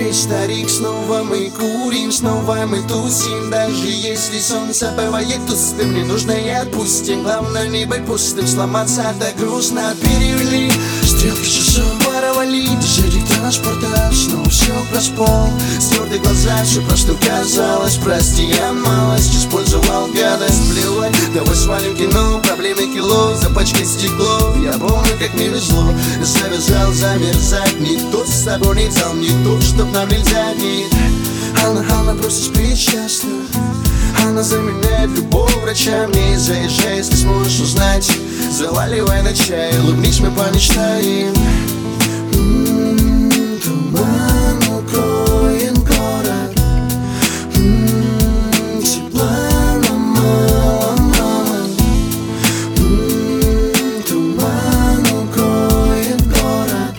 весь старик, снова мы курим, снова мы тусим. Даже если солнце бывает тусклым, не нужно и отпустим. Главное не быть пустым, сломаться так грустно. Перевели стрелки часов, воровали дежурить транспорта. Снова все проспал, стёрты глаза, все просто казалось. Прости, я малость использовал гадость. Плевать, давай свалим кино, проблемы кило, запачкай стекло. Я помню, как мне везло, завязал замерзать. Никто с собой не взял, не то, чтоб нам нельзя. Нет, она просто спит счастно. Она заменяет любого врача. Мне заезжай, если сможешь узнать. Заваливай на чай, улыбнись, мы помечтаем. Туман укроет город, тепла нам мало. Туман укроет город,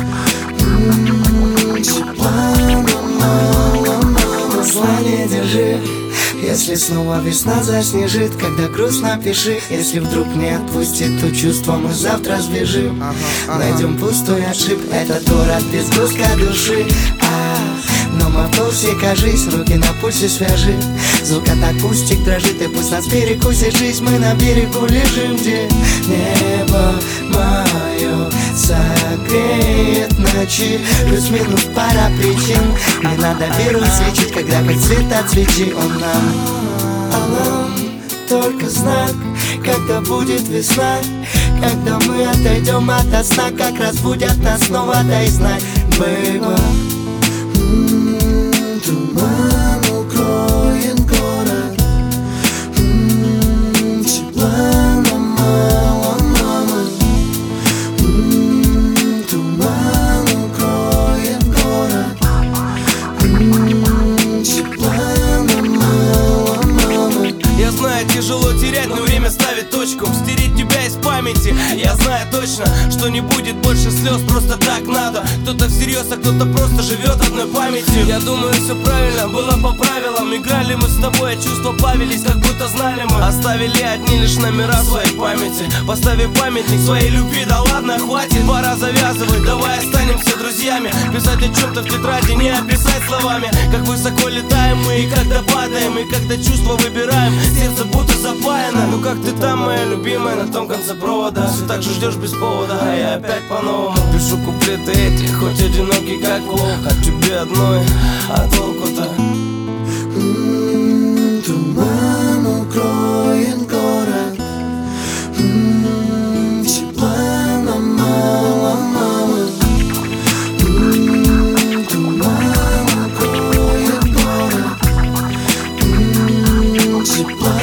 тепла нам мало. Послание держи, если снова весна заснежит. Когда грустно, пиши. Если вдруг не отпустит, то чувство мы завтра сбежим. Найдем пустой отшиб, этот город без грузка души. Но мы в пульсе, кажись, руки на пульсе свяжи. Звук от акустик дрожит, и пусть нас перекусит жизнь. Мы на берегу лежим, где небо мое согреет ночи. Плюс-минус пара причин. Не надо вирус лечить, когда как цвет от свечи. Он нам, а нам только знак, когда будет весна. Когда мы отойдем ото сна, как разбудят нас снова, дай знать, бэйба. Туман укроет город, тепла нам мало, мама. Туман укроет город, тепла нам мало, мама. Я знаю, тяжело терять, но время ставит точку. Стереть тебя из памяти. Я знаю точно, что не будет больше слез. Просто так надо. Кто-то всерьез, а кто-то просто живет одной памятью. Я думаю, все правильно, было по правилам. Играли мы с тобой, а чувства плавились, как будто знали мы. Оставили одни лишь номера своей памяти. Поставив памятник своей любви. Да ладно, хватит, пора завязывать. Давай останемся друзьями. Писать о чем-то в тетради, не описать словами. Как высоко летаем мы, и когда падаем, и когда чувства выбираем. Сердце будто запаяно. Ну как ты там, моя любимая, на том конце провода. Все так же ждешь без повода, а я опять по-новому пишу куплеты эти, хоть одинокий как волк. От тебе одной, а толку-то? Туман укроет город, тепла нам мало, мама. Туман укроет город, тепла